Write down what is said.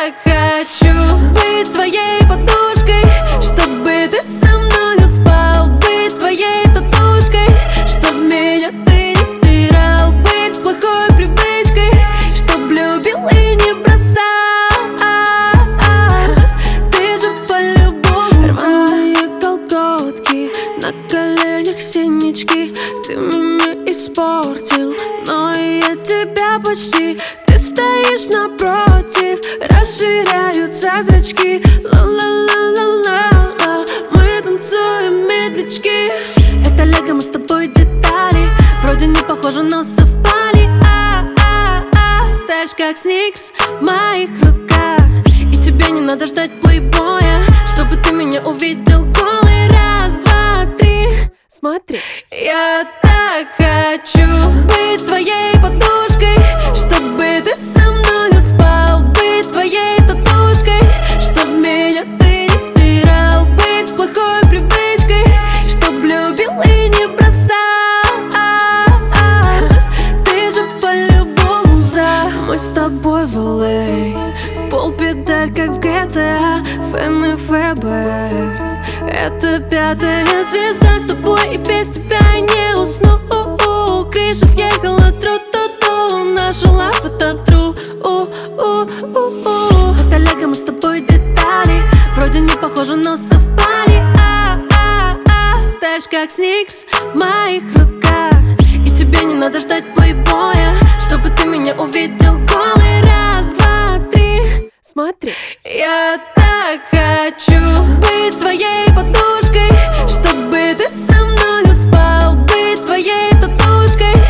так хочу быть твоей подушкой, чтобы ты со мною спал, быть твоей татушкой, чтоб меня ты не стирал, быть плохой привычкой, чтоб любил и не бросал. Ты же по-любому рваные колготки, на коленях синячки. Ты меня испортил, но я тебя почти. Ты стоишь напротив, расширяются зрачки. Ла-ла-ла-ла-ла-ла, мы танцуем медлячки. Это лего, мы с тобой детали, вроде не похожи, но совпали. Таешь как сникерс в моих руках, и тебе не надо ждать плейбоя, чтобы ты меня увидел голый. Раз, два, три, смотри. Я так хочу быть твоей подушкой, чтобы ты со мною спал, быть твоей татушкой, чтоб меня ты не стирал, быть плохой привычкой, чтоб любил и не бросал. Ты же по-любому за. Мы с тобой в LA, в полпедаль, как в GTA, Фэн и ФБР. Это пятая звезда, с тобой и без тебя я не усну. Крыша съехала, тру-ту-ту, наша лав это тру. Это лего, мы с тобой детали, вроде не похожи, но совпали. Таешь как сникерс в моих руках, и тебе не надо ждать плейбоя, чтобы ты меня увидел голый. Раз, два, три, смотри. Я так хочу быть твоей подушкой, чтобы ты со мною спал, быть твоей татушкой,